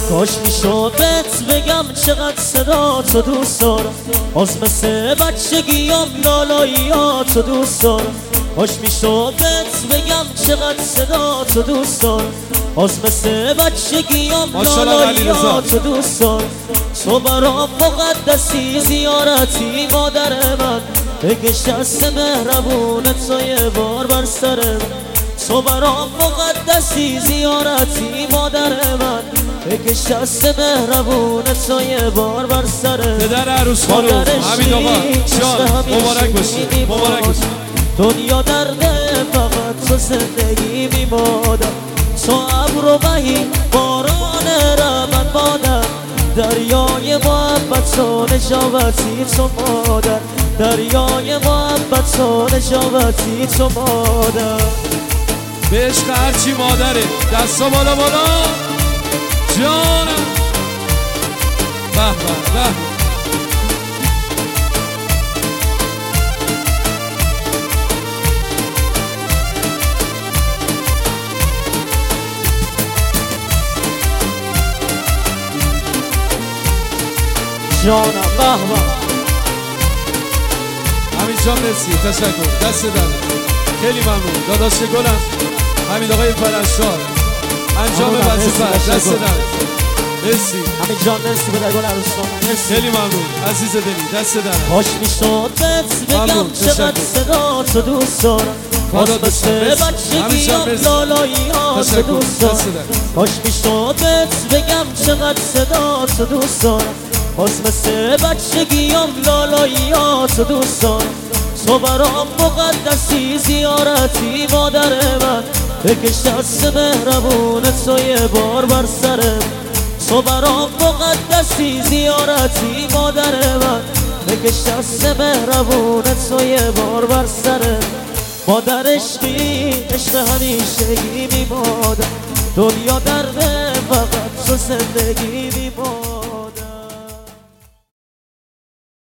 کاش میشد بهت بگم چقدر صدا تو دوست دارم، باز مثل بچگیام لالاییاتو دوست دارم. کاش میشد بهت بگم چقدر صدا تو دوست دارم، باز مثل بچگیام لالاییاتو دوست دارم. تو برام مقدسی زیارتی مادر من، بکش دست مهربونت تو یه بار بر سر من. تو برام مقدسی زیارتی مادر من، بکش دست مهربونت تو یه بار بر سر من. پدر عروس خانم حمید آقا جان مبارک باشی، مبارک باشی. دنیا درده فقط تو زندگی می مادر، تو ابر و بهی باران رحمت مادر، دریای محبت و نجابتی تو مادر، دریای محبت و نجابتی تو مادر. به عشق هرچی مادره دستا بالا بالا جانم. به به به جانم. به به حمید جان مرسی، تشکر، دست داره، خیلی ممنون. داداش گلم حمید آقای پرستار انجام وظیفه، دست داره، مرسی حمید جان. مرسی پدر گل عروسان، مرسی، خیلی ممنون عزیز دلی، دست داره. کاش میشد بهت بگم چقدر صدا تو دوست دارم، باز مثل بچگیام لالاییاتو دوست دارم. کاش میشد بهت بگم چقدر صدا تو دوست دارم، باز مثل بچگیام لالاییاتو دوست دارم. تو برام مقدسی زیارتی مادر من، بکش دست مهربونت تو یه بار بر سر من. تو برام مقدسی زیارتی مادر من، بکش دست مهربونت تو یه بار بر سر من. مادر عشقی عشق همیشگی می مادر، دنیا درده فقط تو زندگی می